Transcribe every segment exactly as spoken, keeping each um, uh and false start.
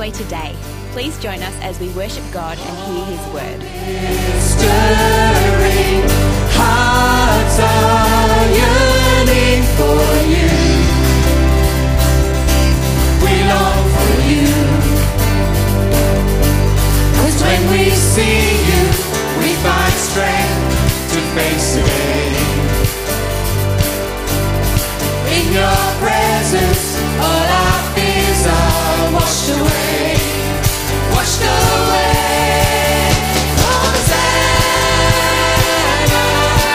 Crossway today. Please join us as we worship God and hear His word. Stirring hearts are yearning for you. We long for you. 'Cause when we see you, we find strength to face the day. In your presence, all our fears are washed away, washed away. Hosanna,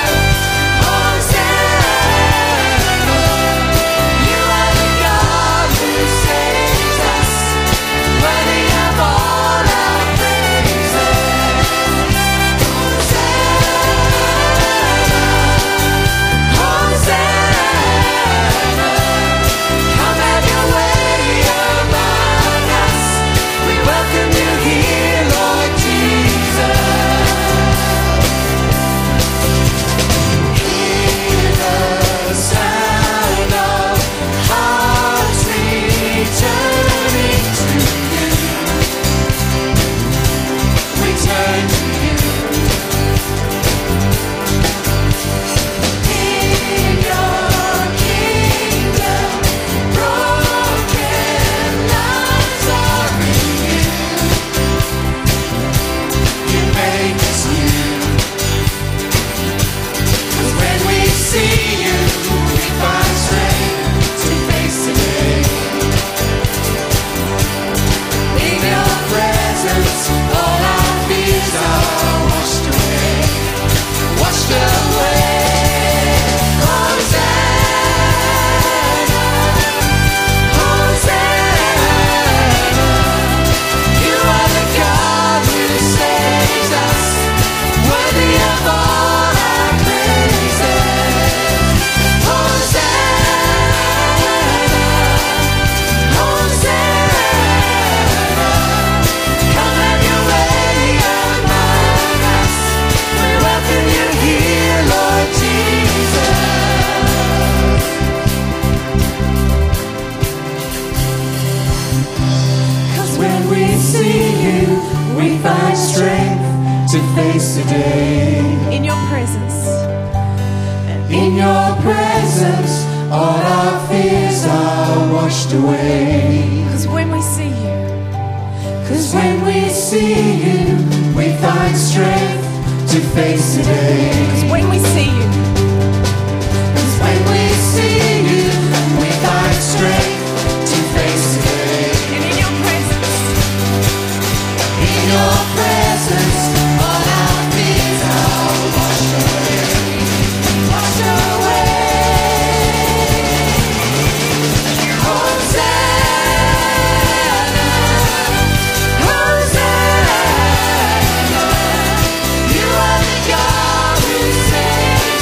Hosanna, you are the God who saves us, worthy of all our praises. Hosanna, Hosanna, come have your way among us. We welcome you here, Lord Jesus. Hear the sound of hearts returning to you. We turn to you. In your kingdom, broken lives are renewed. You make us new. 'Cause when we see you, we find strength to face the day. In your presence, all our fears are washed away, washed away. Hosanna, Hosanna, you are the God who saves us, worthy of all our praises. Hosanna, Hosanna, come have your way among us. We welcome you here, Lord Jesus. 'Cause when we see you, we find strength to face the day. In your presence, In your presence, all our fears are washed away. because when we see you, 'Cause when we see you, we find strength to face the day. when we see you, 'Cause when we see you, we find strength to face the day. and in your presence, In your presence, all our fears are washed away, washed away. Hosanna, Hosanna, you are the God who saves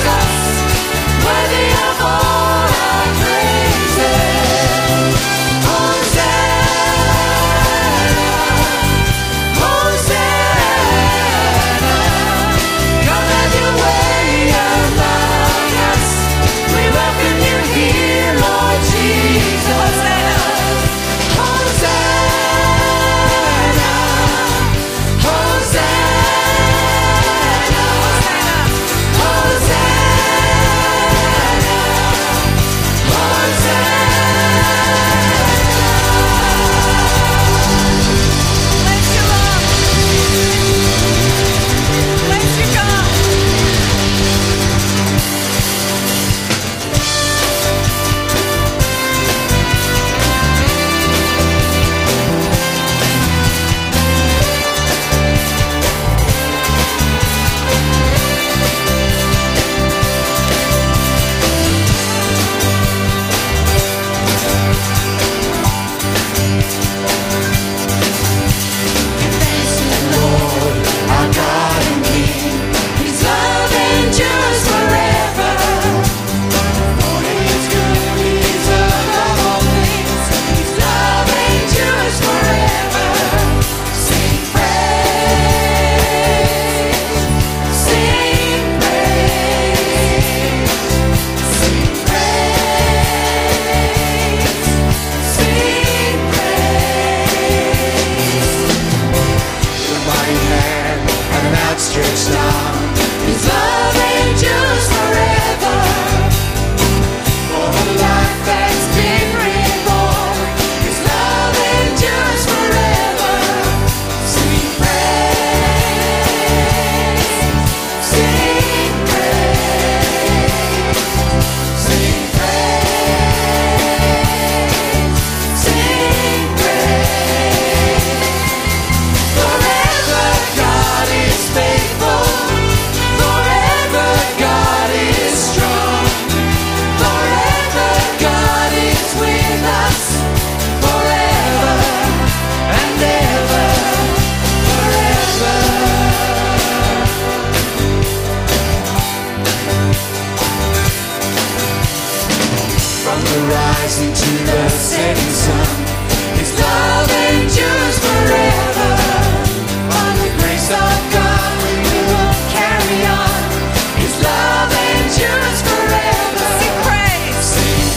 the rising to the setting sun. His love endures forever. By the grace of God we will carry on. His love endures forever. Sing praise. Sing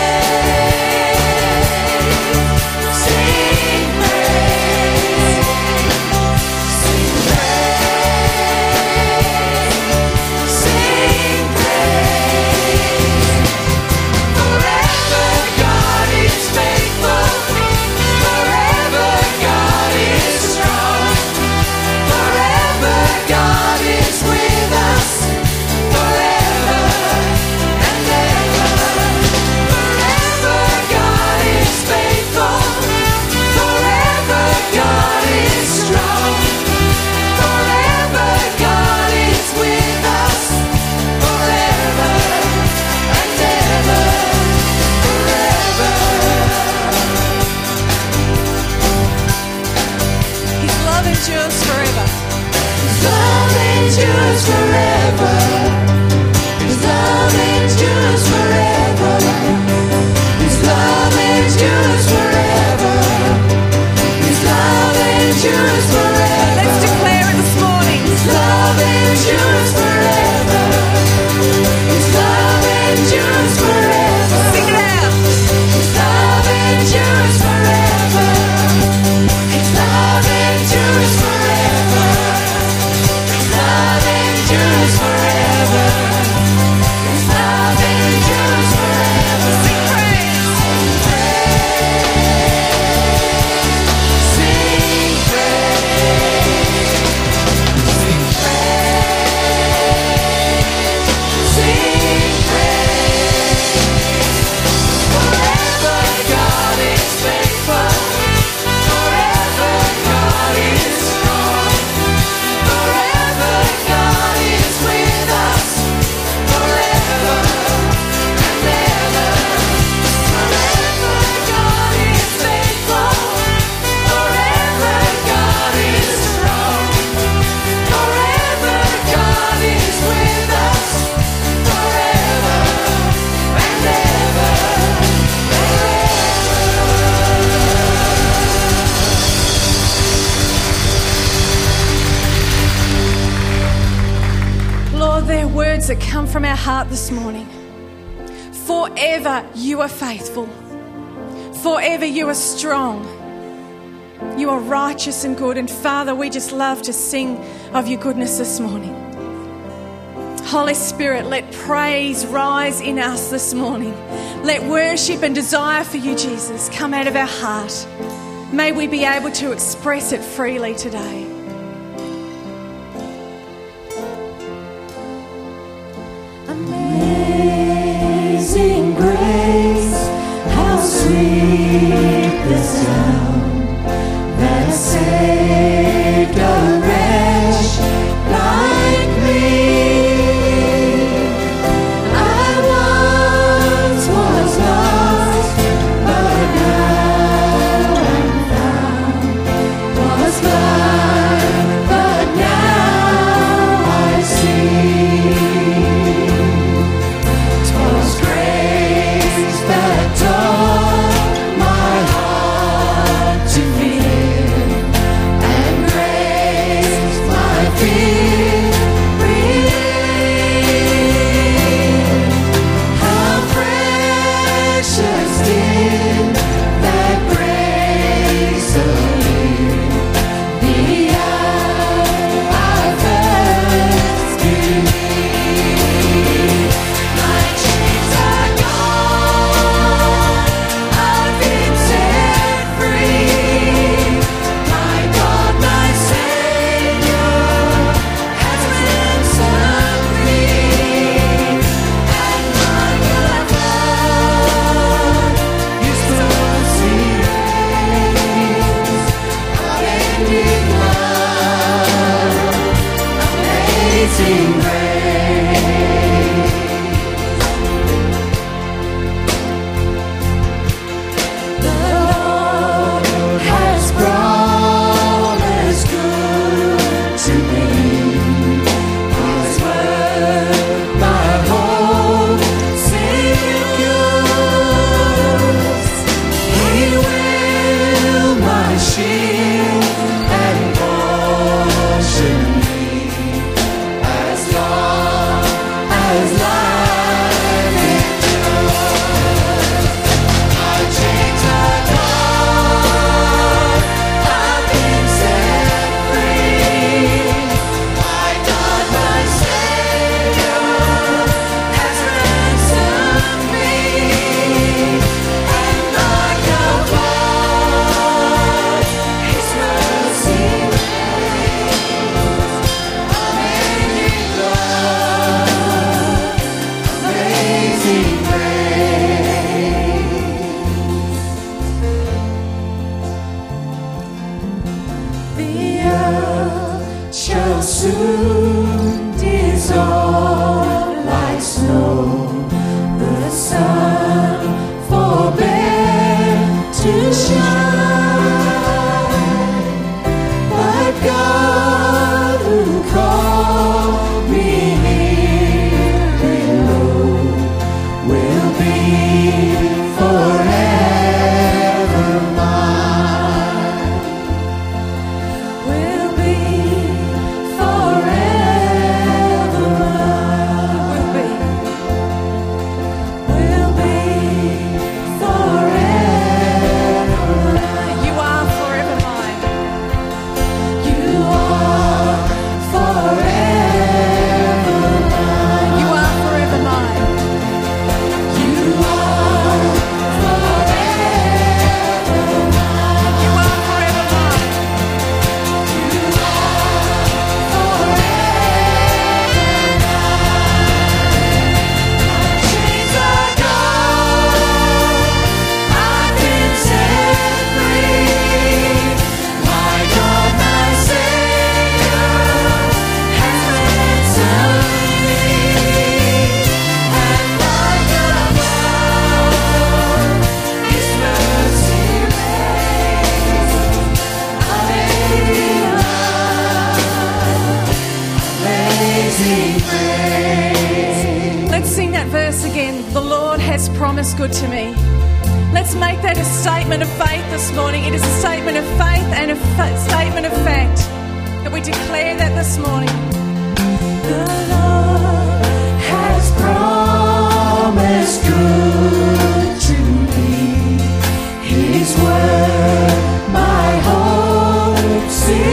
praise. Sing praise. Sing praise. Sing praise. Forever God is faithful. Forever God is strong. Forever God is with us. Forever and ever. Forever God is faithful. Forever God is strong. Forever God is with us. Forever and ever. Forever. His love endures forever. His love endures forever. His love endures forever. His love endures forever. His love endures forever. Let's declare it this morning. His love endures forever. His love endures forever. Sing it out. His love endures forever. His love endures forever. His love endures forever. His love endures forever. Sing praise. Sing praise. Sing praise. Sing praise. Forever God is faithful. Forever God is strong. Forever God is with us. Forever and ever. Forever God is faithful. Forever God is strong. Forever God is with us. Forever and ever. Lord, they're words that come from our heart this morning. Forever you are faithful. Forever you are strong. You are righteous and good. And Father, we just love to sing of your goodness this morning. Holy Spirit, let praise rise in us this morning. Let worship and desire for you, Jesus, come out of our heart. May we be able to express it freely today. Amazing grace, how sweet the sound that saved a wretch like me. I once was lost, but now I'm found. Was blind, Lord has promised good to me. Let's make that a statement of faith this morning. It is a statement of faith and a fa- statement of fact that we declare that this morning. The Lord has promised good to me. His word, my hope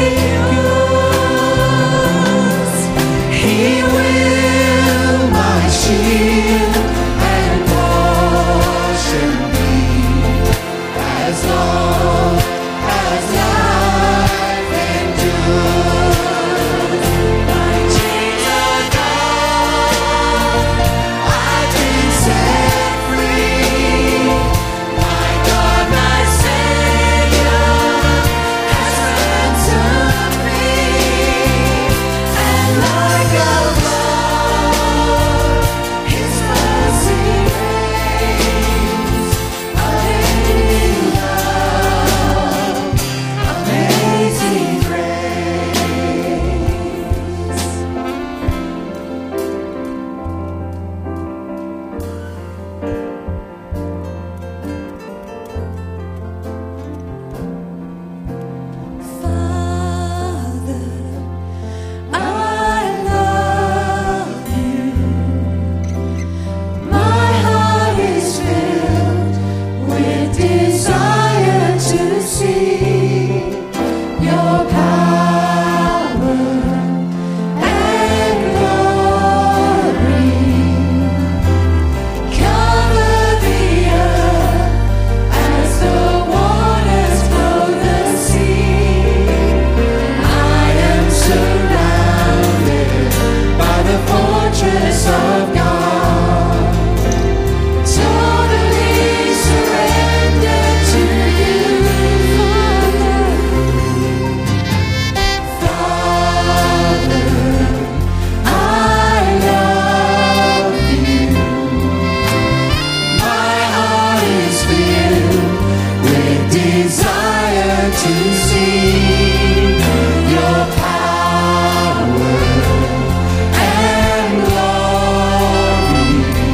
secures. He will my shield and portion be, as long as life endures. My chains are gone, I've been set free. My God, my Savior has ransomed me, and like a flood, His mercy reigns. Unending love, amazing grace. Father, I love you. My heart is filled with desire to see your power and glory. Cover the earth as the waters flow the sea. I am surrounded by the fortress of God. Totally surrendered to you, Father. Father, I love you. My heart is filled with desire to see your power and glory.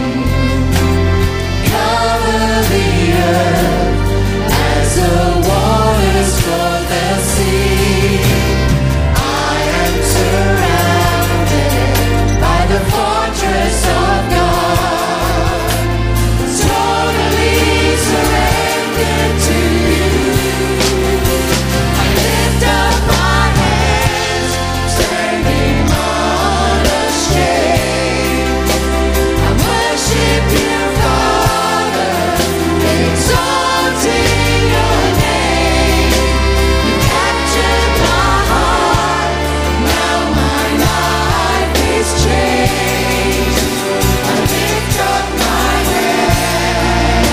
Cover the earth as the waters flood the sea. I am surrounded by the fortress of God. Totally surrendered to you. I lift up my hands, standing unashamed. I worship you, Father, exalting your name. You captured my heart, now my life is changed. I lift up my hands.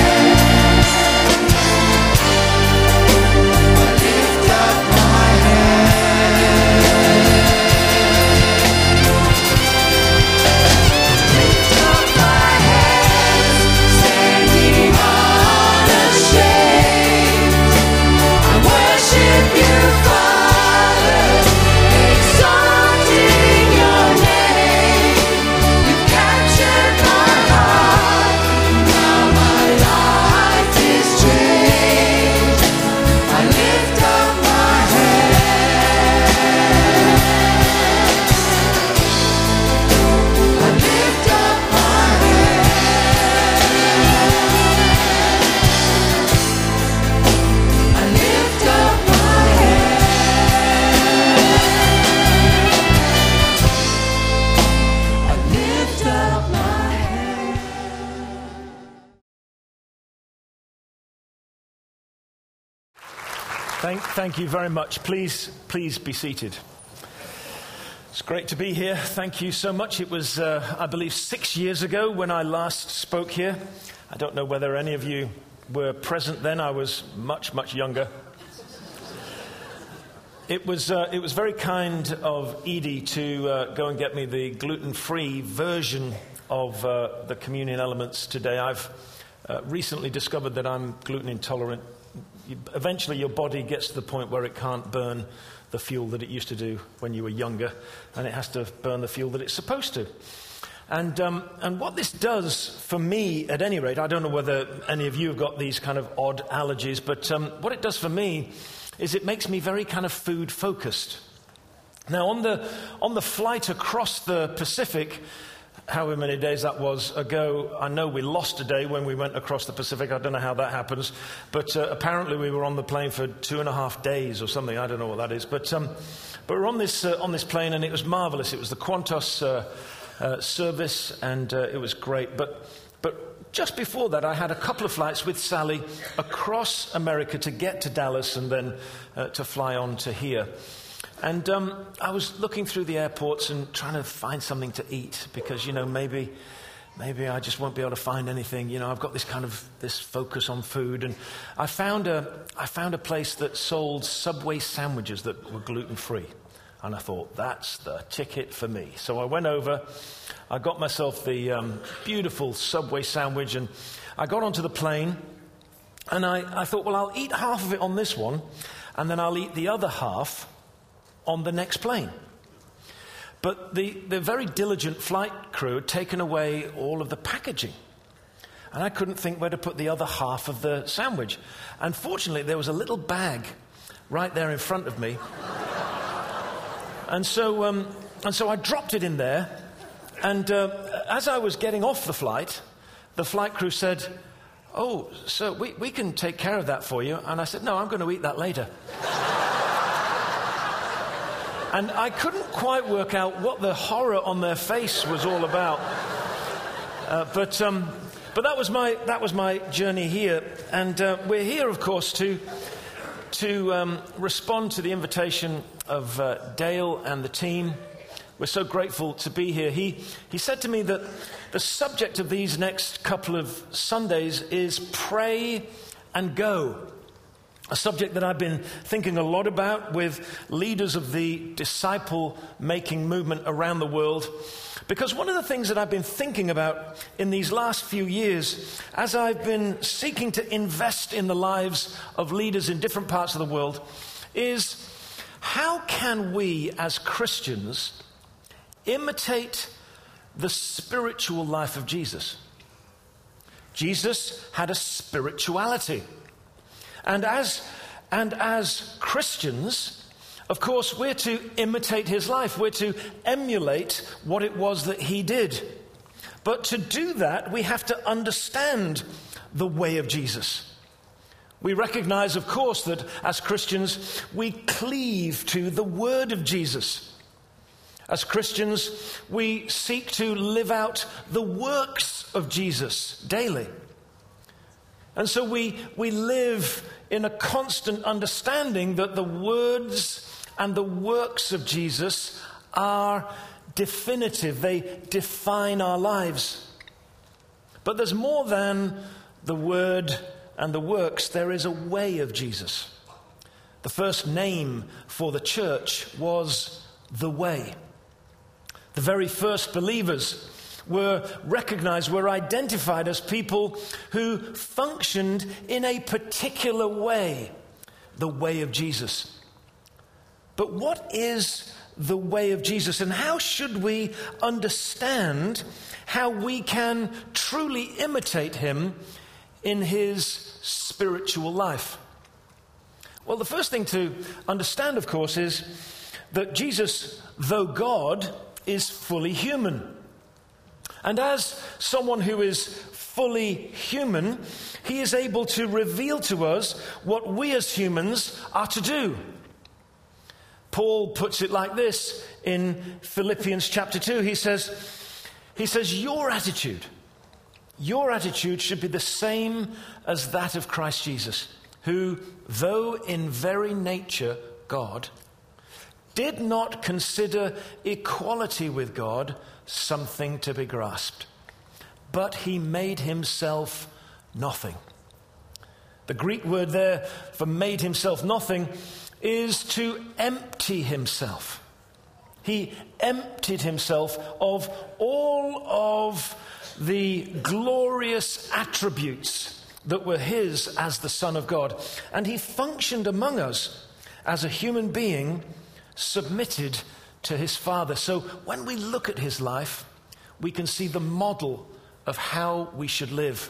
I lift up my hands. Lift up my hands, standing unashamed. I worship you, Father, exalting your name. You've captured my heart, now my life is changed. I lift up my hands. I lift up my hands. I lift up my hands. I lift up my hands. Thank, thank you very much. Please, please be seated. It's great to be here. Thank you so much. It was, uh, I believe, six years ago when I last spoke here. I don't know whether any of you were present then. I was much, much younger. It was, uh, it was very kind of Edie to uh, go and get me the gluten-free version of uh, the communion elements today. I've uh, recently discovered that I'm gluten intolerant. You, eventually your body gets to the point where it can't burn the fuel that it used to do when you were younger, and it has to burn the fuel that it's supposed to. And, um, and what this does for me, at any rate, I don't know whether any of you have got these kind of odd allergies, but um, what it does for me is it makes me very kind of food focused. Now, on the, on the flight across the Pacific, however many days that was ago, I know we lost a day when we went across the Pacific. I don't know how that happens. But uh, apparently we were on the plane for two and a half days or something. I don't know what that is. But, um, but we're on this, uh, on this plane, and it was marvelous. It was the Qantas uh, uh, service, and uh, it was great. But, but just before that, I had a couple of flights with Sally across America to get to Dallas and then uh, to fly on to here. And um, I was looking through the airports and trying to find something to eat because, you know, maybe maybe I just won't be able to find anything. You know, I've got this kind of this focus on food. And I found a, I found a place that sold Subway sandwiches that were gluten-free. And I thought, that's the ticket for me. So I went over, I got myself the um, beautiful Subway sandwich, and I got onto the plane. And I, I thought, well, I'll eat half of it on this one, and then I'll eat the other half on the next plane. But the, the very diligent flight crew had taken away all of the packaging. And I couldn't think where to put the other half of the sandwich. And fortunately, there was a little bag right there in front of me. and so um, and so I dropped it in there. And uh, as I was getting off the flight, the flight crew said, "Oh, so we, we can take care of that for you." And I said, "No, I'm going to eat that later." And I couldn't quite work out what the horror on their face was all about. Uh, but um, but that was my that was my journey here, and uh, we're here, of course, to to um, respond to the invitation of uh, Dale and the team. We're so grateful to be here. He he said to me that the subject of these next couple of Sundays is pray and go. A subject that I've been thinking a lot about with leaders of the disciple-making movement around the world. Because one of the things that I've been thinking about in these last few years, as I've been seeking to invest in the lives of leaders in different parts of the world, is how can we as Christians imitate the spiritual life of Jesus? Jesus had a spirituality. And as, and as Christians, of course, we're to imitate his life. We're to emulate what it was that he did. But to do that, we have to understand the way of Jesus. We recognize, of course, that as Christians, we cleave to the word of Jesus. As Christians, we seek to live out the works of Jesus daily. And so we, we live in a constant understanding that the words and the works of Jesus are definitive. They define our lives. But there's more than the word and the works. There is a way of Jesus. The first name for the church was the way. The very first believers were recognized, were identified as people who functioned in a particular way, the way of Jesus. But what is the way of Jesus, and how should we understand how we can truly imitate him in his spiritual life? Well, the first thing to understand, of course, is that Jesus, though God, is fully human. And as someone who is fully human, he is able to reveal to us what we as humans are to do. Paul puts it like this in Philippians chapter two. He says, he says, your attitude, your attitude should be the same as that of Christ Jesus, who, though in very nature God, did not consider equality with God something to be grasped, but he made himself nothing. The Greek word there for made himself nothing is to empty himself. He emptied himself of all of the glorious attributes that were his as the Son of God, and he functioned among us as a human being submitted to his Father. So when we look at his life, we can see the model of how we should live.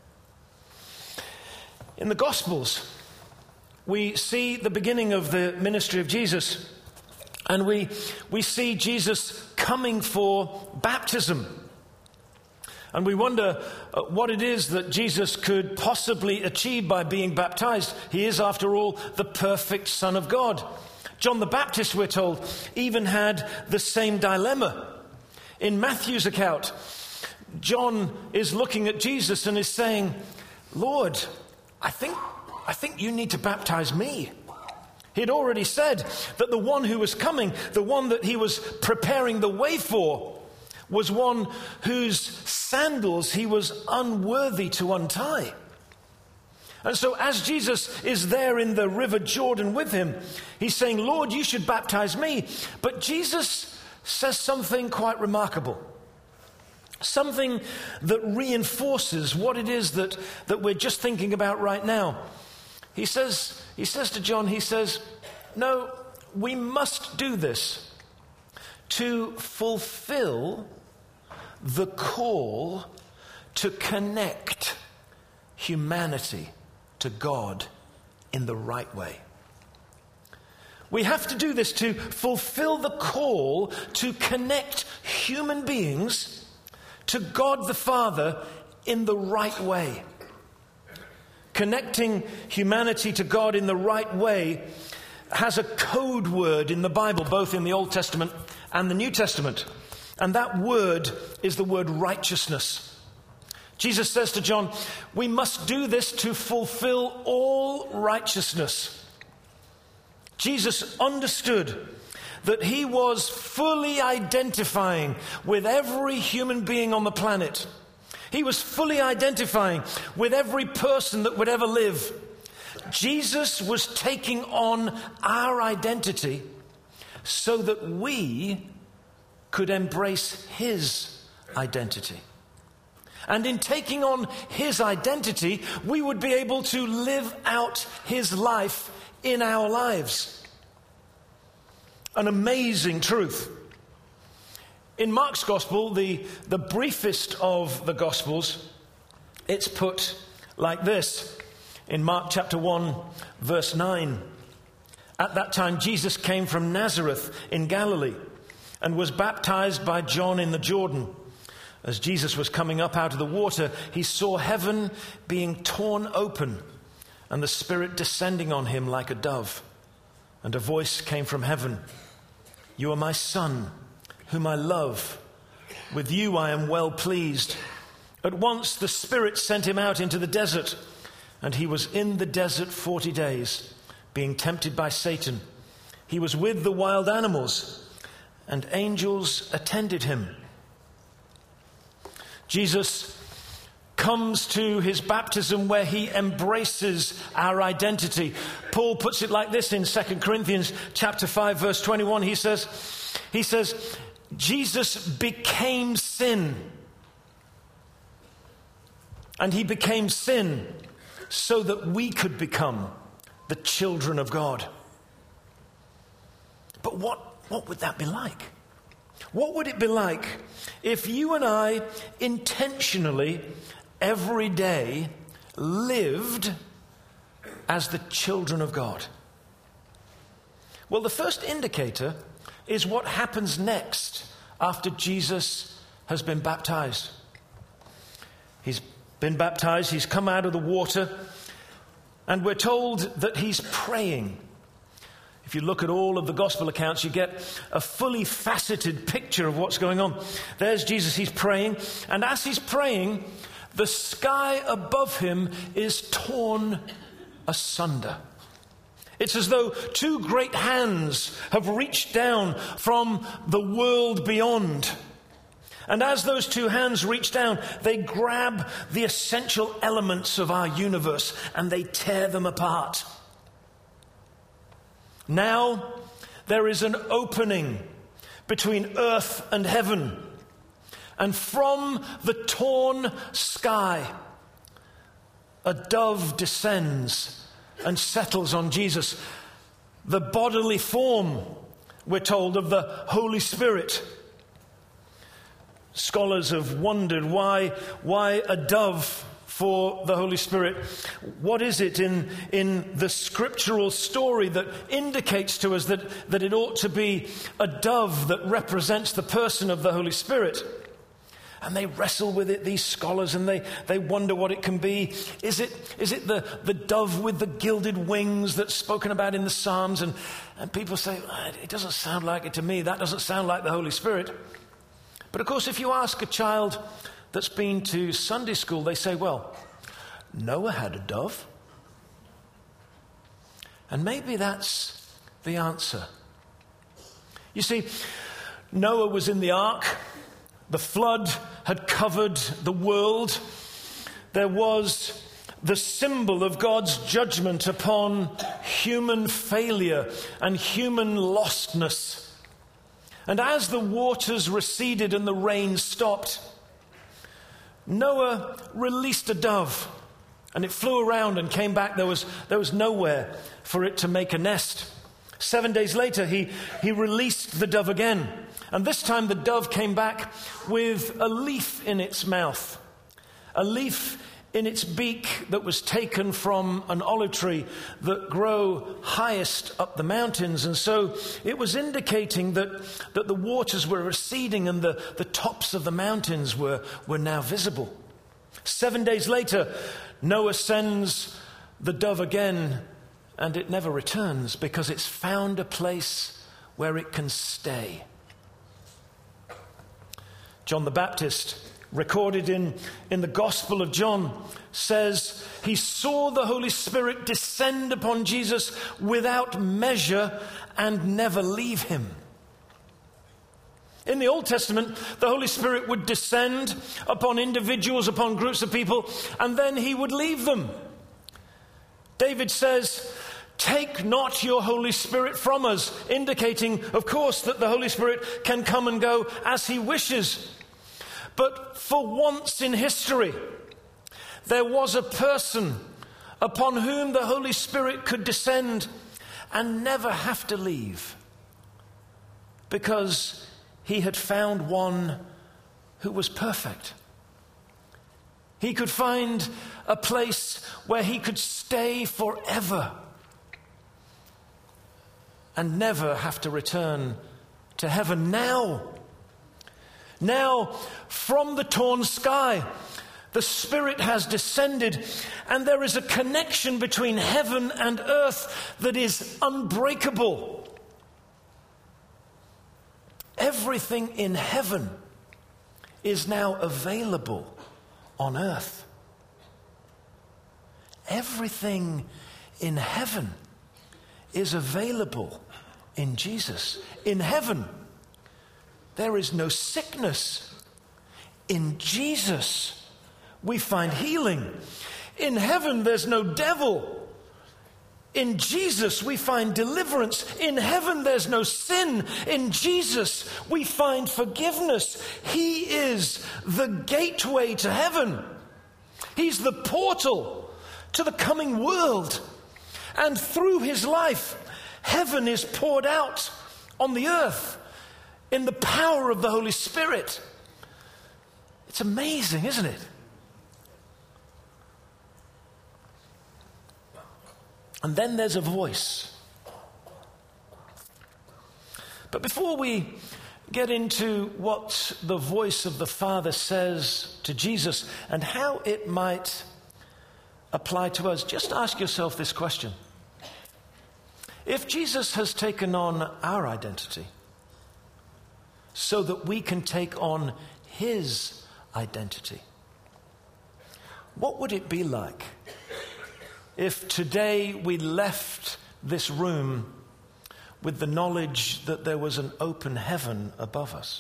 In the Gospels, we see the beginning of the ministry of Jesus, and we, we see Jesus coming for baptism. And we wonder uh, what it is that Jesus could possibly achieve by being baptized. He is, after all, the perfect Son of God. John the Baptist, we're told, even had the same dilemma. In Matthew's account, John is looking at Jesus and is saying, Lord, I think, I think you need to baptize me. He had already said that the one who was coming, the one that he was preparing the way for, was one whose sandals he was unworthy to untie. And so as Jesus is there in the river Jordan with him, he's saying, Lord, you should baptize me. But Jesus says something quite remarkable. Something that reinforces what it is that, that we're just thinking about right now. He says, he says to John, he says, no, we must do this to fulfill the call to connect humanity to God in the right way. We have to do this to fulfill the call to connect human beings to God the Father in the right way. Connecting humanity to God in the right way has a code word in the Bible, both in the Old Testament and the New Testament. And that word is the word righteousness. Jesus says to John, we must do this to fulfill all righteousness. Jesus understood that he was fully identifying with every human being on the planet. He was fully identifying with every person that would ever live. Jesus was taking on our identity so that we could embrace his identity. And in taking on his identity, we would be able to live out his life in our lives. An amazing truth. In Mark's Gospel, the, the briefest of the Gospels, it's put like this. In Mark chapter one, verse nine. At that time, Jesus came from Nazareth in Galilee and was baptized by John in the Jordan. As Jesus was coming up out of the water, he saw heaven being torn open and the Spirit descending on him like a dove. And a voice came from heaven, "You are my Son, whom I love. With you I am well pleased." At once the Spirit sent him out into the desert, and he was in the desert forty days, being tempted by Satan. He was with the wild animals, and angels attended him. Jesus comes to his baptism where he embraces our identity. Paul puts it like this in Second Corinthians chapter five, verse twenty-one. He says, he says, Jesus became sin. And he became sin so that we could become the children of God. But what, what would that be like? What would it be like if you and I intentionally, every day, lived as the children of God? Well, the first indicator is what happens next after Jesus has been baptized. He's been baptized, he's come out of the water, and we're told that he's praying. If you look at all of the gospel accounts, you get a fully faceted picture of what's going on. There's Jesus, he's praying, and as he's praying, the sky above him is torn asunder. It's as though two great hands have reached down from the world beyond. And as those two hands reach down, they grab the essential elements of our universe and they tear them apart. Now there is an opening between earth and heaven. And from the torn sky, a dove descends and settles on Jesus. The bodily form, we're told, of the Holy Spirit. Scholars have wondered why, why a dove for the Holy Spirit. What is it in, in the scriptural story that indicates to us that, that it ought to be a dove that represents the person of the Holy Spirit? And they wrestle with it, these scholars, and they, they wonder what it can be. Is it, is it the, the dove with the gilded wings that's spoken about in the Psalms? And, and people say, it doesn't sound like it to me. That doesn't sound like the Holy Spirit. But of course, if you ask a child that's been to Sunday school, they say, well, Noah had a dove. And maybe that's the answer. You see, Noah was in the ark. The flood had covered the world. There was the symbol of God's judgment upon human failure and human lostness. And as the waters receded and the rain stopped, Noah released a dove, and it flew around and came back. There was, there was nowhere for it to make a nest. Seven days later, he, he released the dove again. And this time the dove came back with a leaf in its mouth, a leaf in its beak that was taken from an olive tree that grow highest up the mountains. And so it was indicating that, that the waters were receding and the, the tops of the mountains were, were now visible. Seven days later, Noah sends the dove again, and it never returns because it's found a place where it can stay. John the Baptist, recorded in, in the Gospel of John, says he saw the Holy Spirit descend upon Jesus without measure and never leave him. In the Old Testament, the Holy Spirit would descend upon individuals, upon groups of people, and then he would leave them. David says, "Take not your Holy Spirit from us," indicating, of course, that the Holy Spirit can come and go as he wishes. But for once in history, there was a person upon whom the Holy Spirit could descend and never have to leave, because he had found one who was perfect. He could find a place where he could stay forever and never have to return to heaven. Now, now from the torn sky, the Spirit has descended, and there is a connection between heaven and earth that is unbreakable. Everything in heaven is now available on earth. Everything in heaven is available in Jesus. In heaven, there is no sickness. In Jesus, we find healing. In heaven, there's no devil. In Jesus, we find deliverance. In heaven, there's no sin. In Jesus, we find forgiveness. He is the gateway to heaven. He's the portal to the coming world. And through his life, heaven is poured out on the earth in the power of the Holy Spirit. It's amazing, isn't it? And then there's a voice. But before we get into what the voice of the Father says to Jesus and how it might apply to us, just ask yourself this question. If Jesus has taken on our identity so that we can take on his identity, what would it be like if today we left this room with the knowledge that there was an open heaven above us?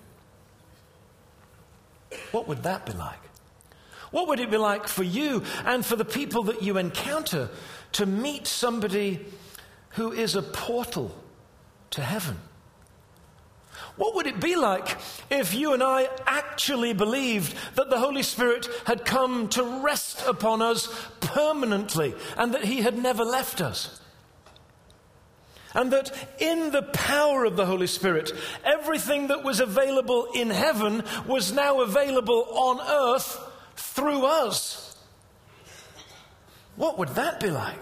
What would that be like? What would it be like for you and for the people that you encounter to meet somebody who is a portal to heaven? What would it be like if you and I actually believed that the Holy Spirit had come to rest upon us permanently and that he had never left us? And that in the power of the Holy Spirit, everything that was available in heaven was now available on earth through us. What would that be like?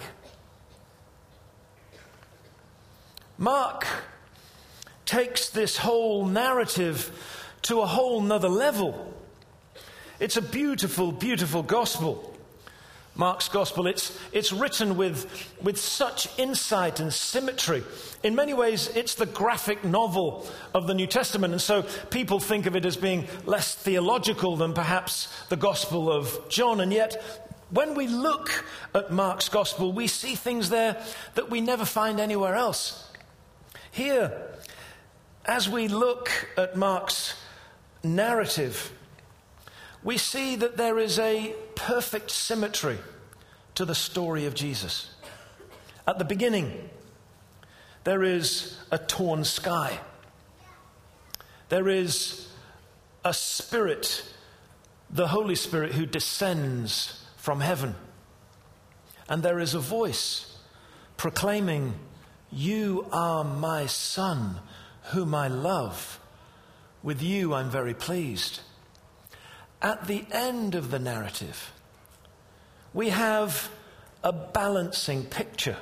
Mark takes this whole narrative to a whole nother level. It's a beautiful, beautiful gospel. Mark's gospel, it's, it's written with, with such insight and symmetry. In many ways, it's the graphic novel of the New Testament. And so people think of it as being less theological than perhaps the gospel of John. And yet, when we look at Mark's gospel, we see things there that we never find anywhere else. Here, as we look at Mark's narrative, we see that there is a perfect symmetry to the story of Jesus. At the beginning, there is a torn sky. There is a Spirit, the Holy Spirit, who descends from heaven. And there is a voice proclaiming, "You are my Son, whom I love. With you I'm very pleased." At the end of the narrative, we have a balancing picture.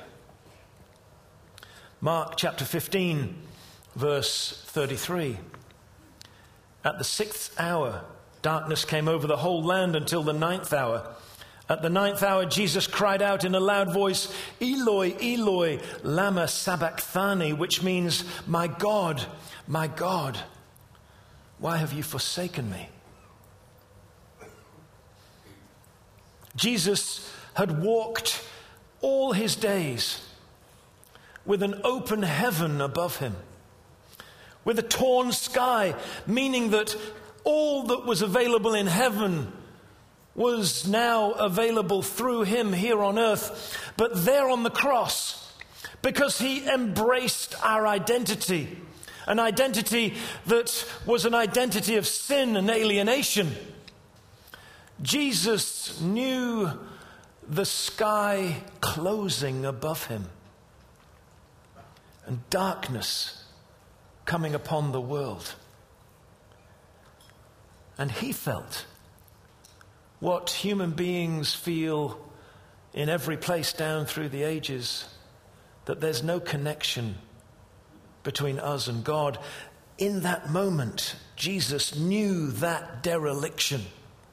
Mark chapter fifteen, verse thirty-three. At the sixth hour, darkness came over the whole land until the ninth hour. At the ninth hour, Jesus cried out in a loud voice, "Eloi, Eloi, lama sabachthani," which means, "My God, my God, why have you forsaken me?" Jesus had walked all his days with an open heaven above him, with a torn sky, meaning that all that was available in heaven was now available through him here on earth. But there on the cross, because he embraced our identity, an identity that was an identity of sin and alienation, Jesus knew the sky closing above him and darkness coming upon the world. And he felt what human beings feel in every place down through the ages, that there's no connection between us and God. In that moment, Jesus knew that dereliction.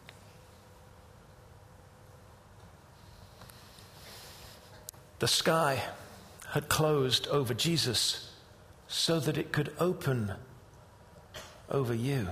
The sky had closed over Jesus so that it could open over you.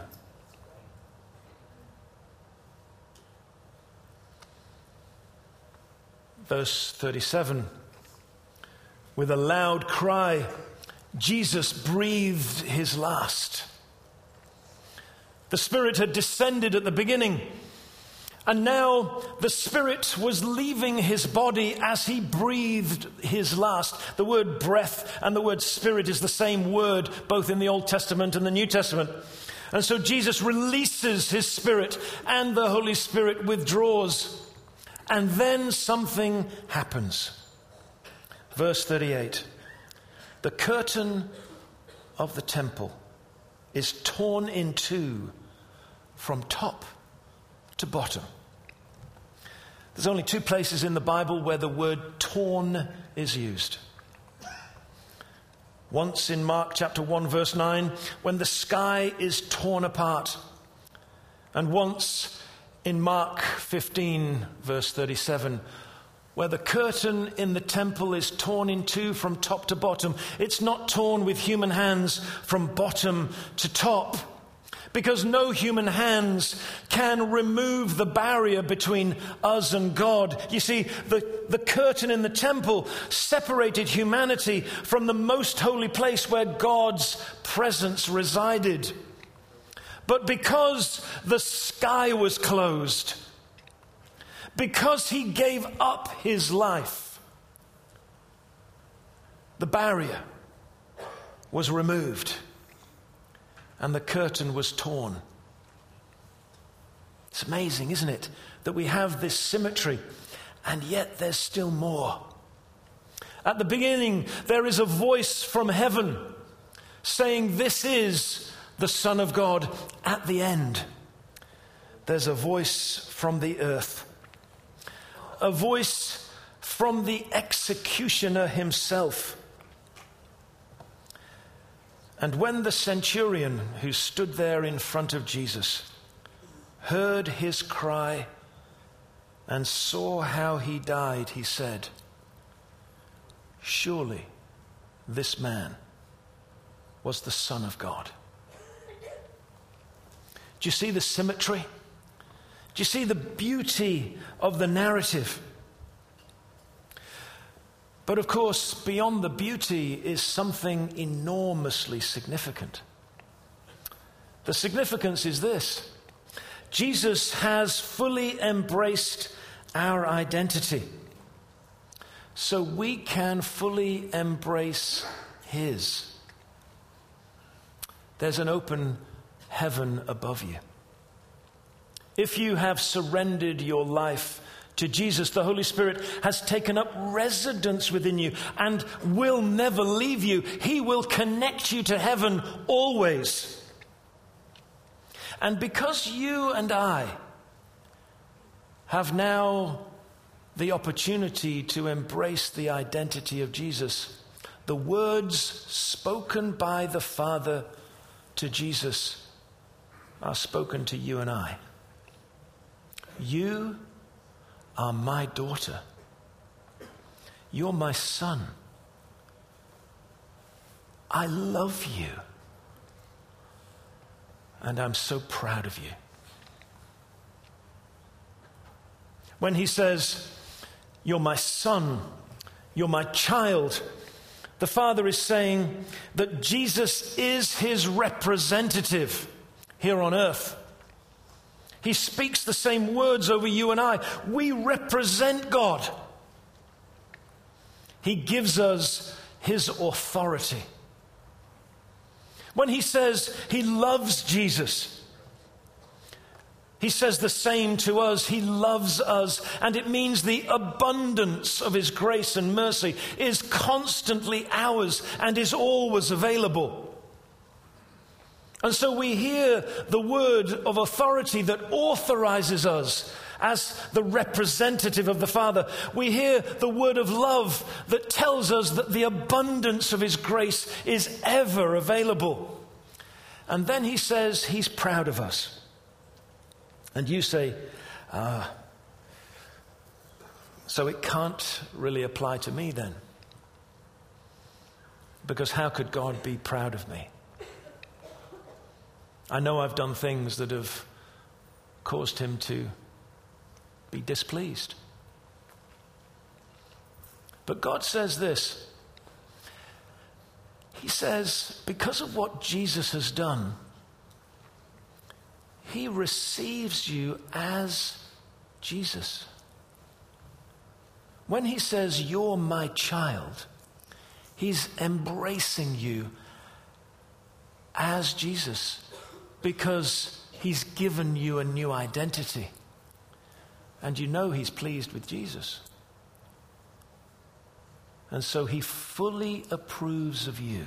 Verse thirty-seven, with a loud cry, Jesus breathed his last. The Spirit had descended at the beginning, and now the Spirit was leaving his body as he breathed his last. The word breath and the word spirit is the same word, both in the Old Testament and the New Testament. And so Jesus releases his Spirit, and the Holy Spirit withdraws. And then something happens. Verse thirty-eight. The curtain of the temple is torn in two from top to bottom. There's only two places in the Bible where the word torn is used. Once in Mark chapter one verse nine, when the sky is torn apart. And once in Mark fifteen verse thirty-seven, where the curtain in the temple is torn in two from top to bottom. It's not torn with human hands from bottom to top, because no human hands can remove the barrier between us and God. You see, the, the curtain in the temple separated humanity from the most holy place where God's presence resided. But because the sky was closed, because he gave up his life, the barrier was removed and the curtain was torn. It's amazing, isn't it, that we have this symmetry, and yet there's still more. At the beginning, there is a voice from heaven saying, "This is the Son of God." At the end, there's a voice from the earth, a voice from the executioner himself. And when the centurion who stood there in front of Jesus heard his cry and saw how he died, he said, "Surely this man was the Son of God." Do you see the symmetry? Do you see the beauty of the narrative? But of course, beyond the beauty is something enormously significant. The significance is this: Jesus has fully embraced our identity, so we can fully embrace his. There's an open heaven above you. If you have surrendered your life to Jesus, the Holy Spirit has taken up residence within you and will never leave you. He will connect you to heaven always. And because you and I have now the opportunity to embrace the identity of Jesus, the words spoken by the Father to Jesus are spoken to you and I. You are my daughter. You're my son. I love you. And I'm so proud of you. When he says, "You're my son, you're my child," the Father is saying that Jesus is his representative here on earth. He speaks the same words over you and I. We represent God. He gives us his authority. When he says he loves Jesus, he says the same to us. He loves us, and it means the abundance of his grace and mercy is constantly ours and is always available. And so we hear the word of authority that authorizes us as the representative of the Father. We hear the word of love that tells us that the abundance of his grace is ever available. And then he says he's proud of us. And you say, ah, so it can't really apply to me then. Because how could God be proud of me? I know I've done things that have caused him to be displeased. But God says this. He says, because of what Jesus has done, he receives you as Jesus. When he says, "You're my child," he's embracing you as Jesus, because he's given you a new identity. And you know he's pleased with Jesus. And so he fully approves of you.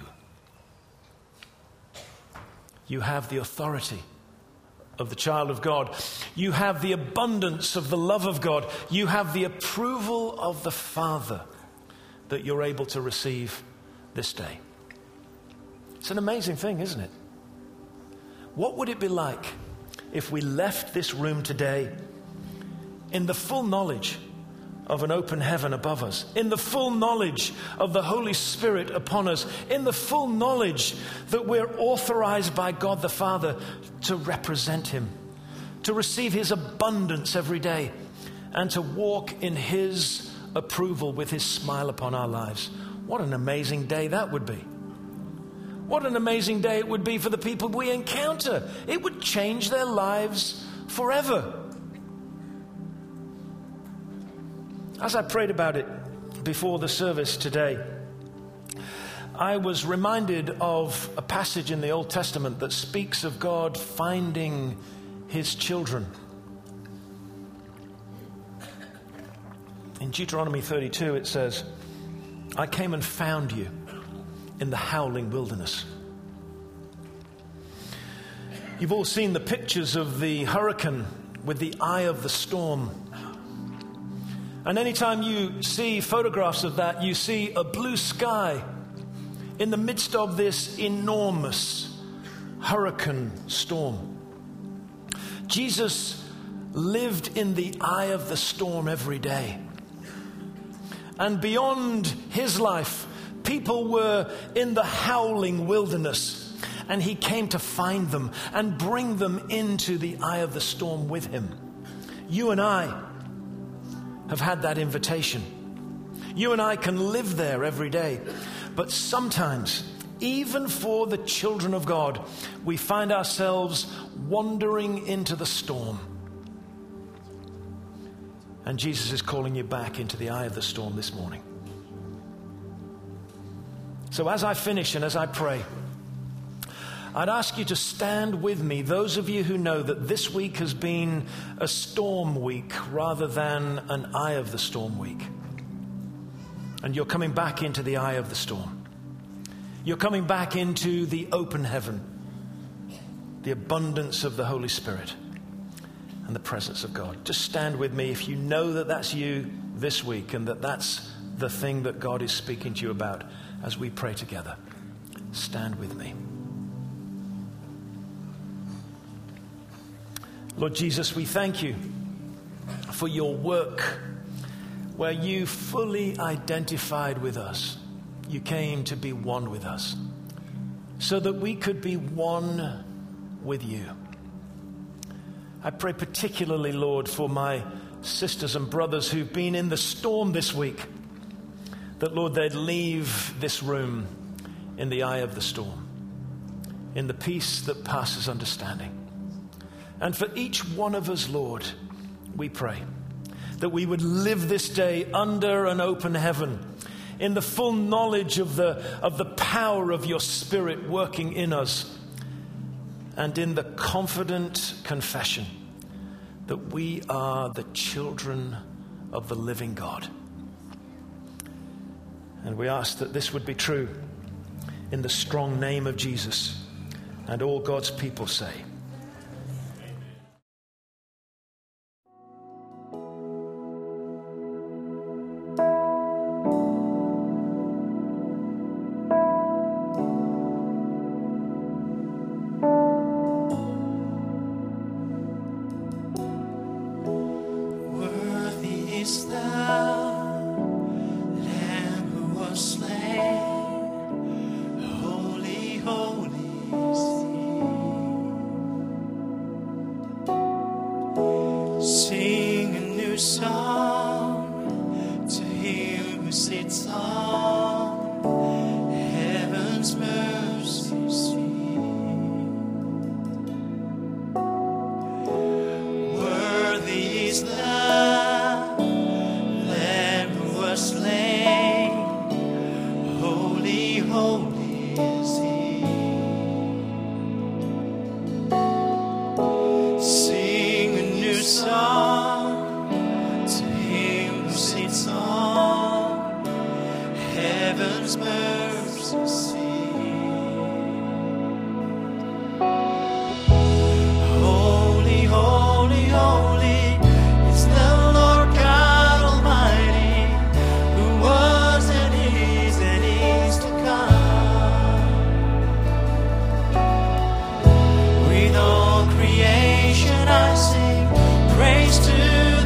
You have the authority of the child of God. You have the abundance of the love of God. You have the approval of the Father that you're able to receive this day. It's an amazing thing, isn't it? What would it be like if we left this room today in the full knowledge of an open heaven above us, in the full knowledge of the Holy Spirit upon us, in the full knowledge that we're authorized by God the Father to represent him, to receive his abundance every day, and to walk in his approval with his smile upon our lives? What an amazing day that would be. What an amazing day it would be for the people we encounter. It would change their lives forever. As I prayed about it before the service today, I was reminded of a passage in the Old Testament that speaks of God finding his children. In Deuteronomy thirty-two it says, I came and found you in the howling wilderness. You've all seen the pictures of the hurricane with the eye of the storm. And anytime you see photographs of that, you see a blue sky in the midst of this enormous hurricane storm. Jesus lived in the eye of the storm every day. And beyond his life, people were in the howling wilderness. And he came to find them and bring them into the eye of the storm with him. You and I have had that invitation. You and I can live there every day. But sometimes, even for the children of God, we find ourselves wandering into the storm. And Jesus is calling you back into the eye of the storm this morning. So as I finish and as I pray, I'd ask you to stand with me, those of you who know that this week has been a storm week rather than an eye of the storm week. And you're coming back into the eye of the storm. You're coming back into the open heaven, the abundance of the Holy Spirit and the presence of God. Just stand with me if you know that that's you this week and that that's the thing that God is speaking to you about as we pray together. Stand with me. Lord Jesus, we thank you for your work where you fully identified with us. You came to be one with us so that we could be one with you. I pray particularly, Lord, for my sisters and brothers who've been in the storm this week, that, Lord, they'd leave this room in the eye of the storm, in the peace that passes understanding. And for each one of us, Lord, we pray that we would live this day under an open heaven, in the full knowledge of the, of the power of your Spirit working in us, and in the confident confession that we are the children of the living God. And we ask that this would be true in the strong name of Jesus. And all God's people say,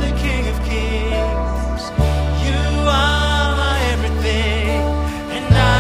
and I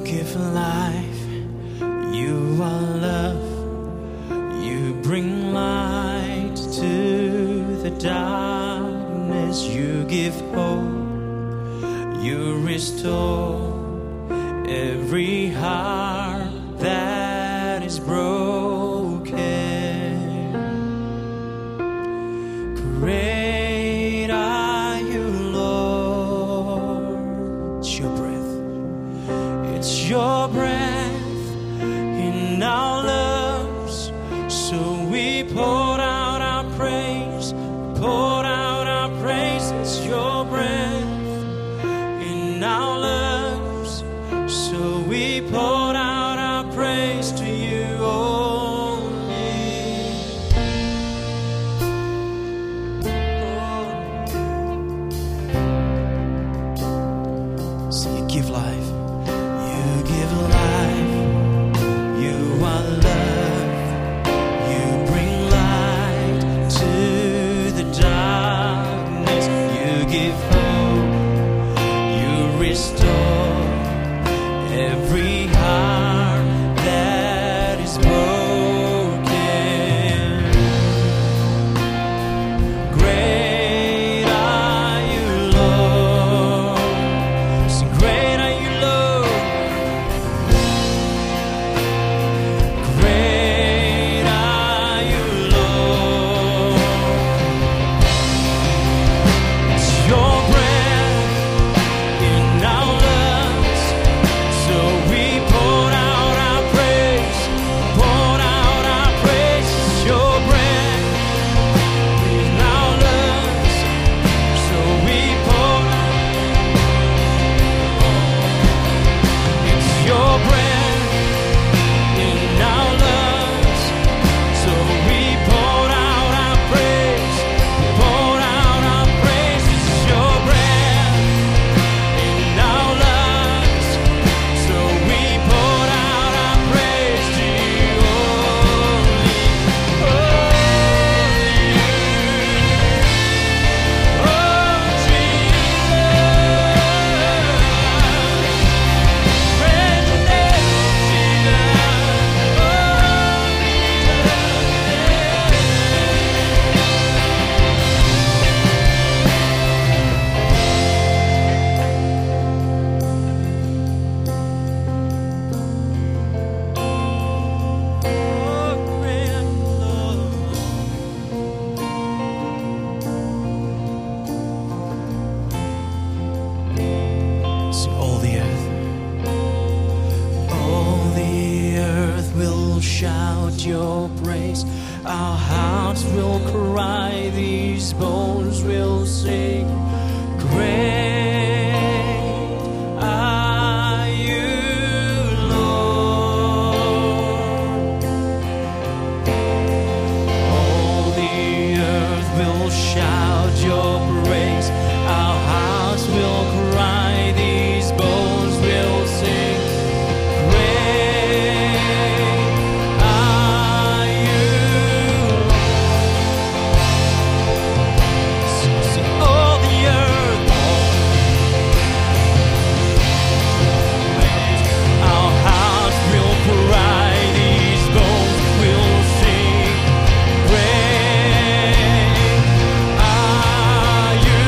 give life, you are love, you bring light to the darkness, you give hope, you restore every heart that is broken. Great are you, Lord. It's your breath. It's your breath in our lungs. So we pour out our praise, pour out our praise. It's your breath in our lungs. So we pour out our praise to you only. Oh. So you give life, you give life, you are love, you bring light to the darkness, you give hope, you restore every heart that is broken. Great are you, Lord. Sing, great are you, Lord. Great are you, Lord. It's your breath in our lungs. So we pour out our praise, pour out our praise. It's your breath in our lungs. So we pour It's your breath in our lungs. So we pour out our praise, pour out our praise. It's your breath in our lungs. So we pour out our praise to you only. Oh, Jesus. Praise the name of Jesus. Oh, great Lord. Sing all the earth. All the earth will shout your praise. Our hearts will cry, these bones will sing. Great are you, Lord. All the earth will shout your praise. Our hearts will cry, these bones will sing. Great are you, Lord. Sing all the earth, our hearts will cry, these bones will sing. Great are you,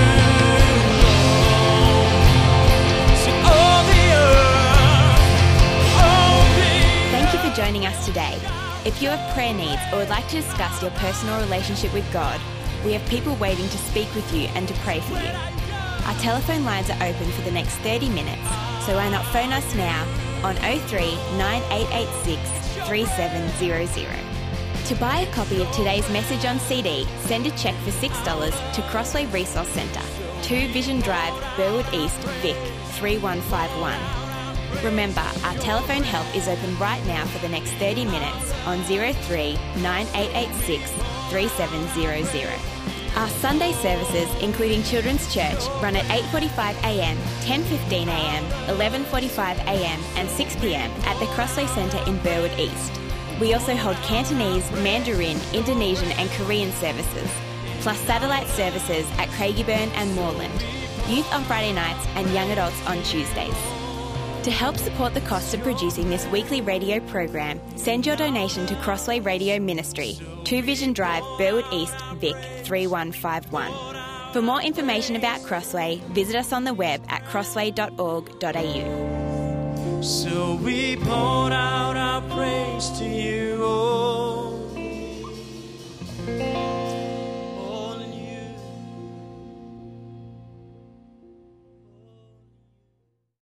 Lord. Sing all the earth, all the Thank you for joining us today. If you have prayer needs or would like to discuss your personal relationship with God, we have people waiting to speak with you and to pray for you. Our telephone lines are open for the next thirty minutes, so why not phone us now on oh three nine eight eight six three seven zero zero. To buy a copy of today's message on C D, send a cheque for six dollars to Crossway Resource Centre, two Vision Drive, Burwood East, Vic, three one five one. Remember, our telephone help is open right now for the next thirty minutes on oh three nine eight eight six three seven zero zero. Our Sunday services, including Children's Church, run at eight forty-five a m, ten fifteen a m, eleven forty-five a m and six p m at the Crossway Centre in Burwood East. We also hold Cantonese, Mandarin, Indonesian and Korean services, plus satellite services at Craigieburn and Moreland, youth on Friday nights and young adults on Tuesdays. To help support the cost of producing this weekly radio program, send your donation to Crossway Radio Ministry, two Vision Drive, Burwood East, Vic three one five one. For more information about Crossway, visit us on the web at crossway dot org dot a u. So we pour out our praise to you, oh